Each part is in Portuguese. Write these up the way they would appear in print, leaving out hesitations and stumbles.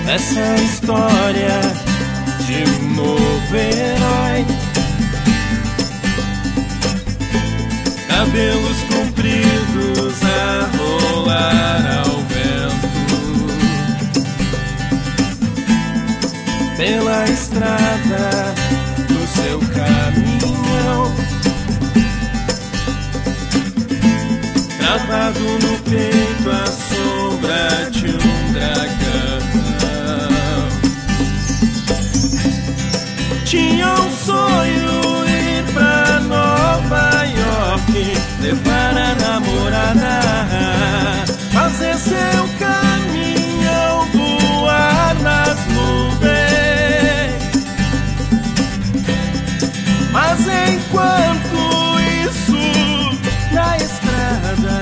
Essa história de um novo herói, cabelos compridos a rolar ao vento, pela estrada do seu caminhão, travado no peito a sombra de um dragão. Tinha um sonho, ir pra Nova York, levar a namorada, fazer seu caminhão voar nas nuvens. Mas enquanto isso, na estrada,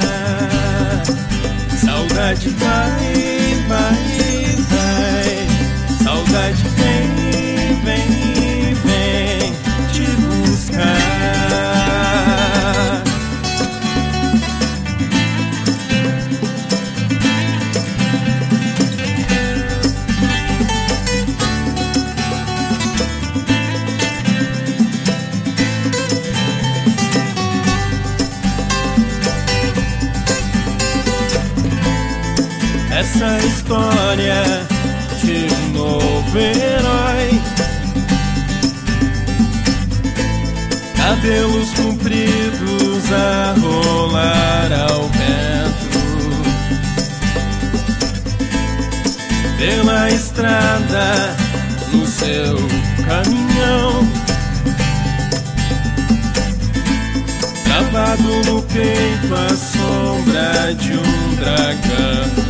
saudade vai, vai, vai. Saudade vem, vem, vem te buscar. Essa história de um novo herói, cabelos compridos a rolar ao vento, pela estrada no seu caminhão, travado no peito a sombra de um dragão.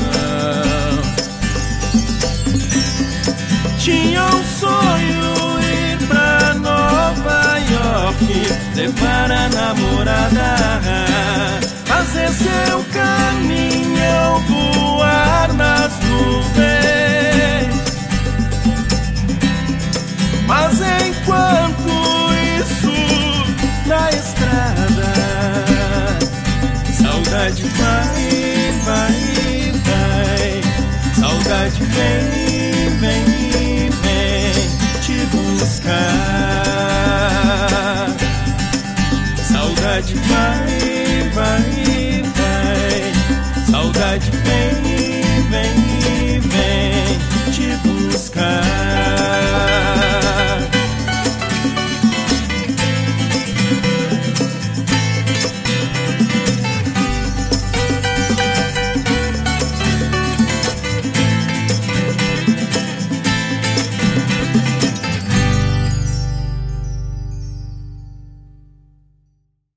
Tinha um sonho, ir pra Nova York, levar a namorada, fazer seu caminhão voar nas nuvens. Mas enquanto isso, na estrada, saudade vai, vai, vai. Saudade vem, vem, vem te buscar. Saudade vai, vai,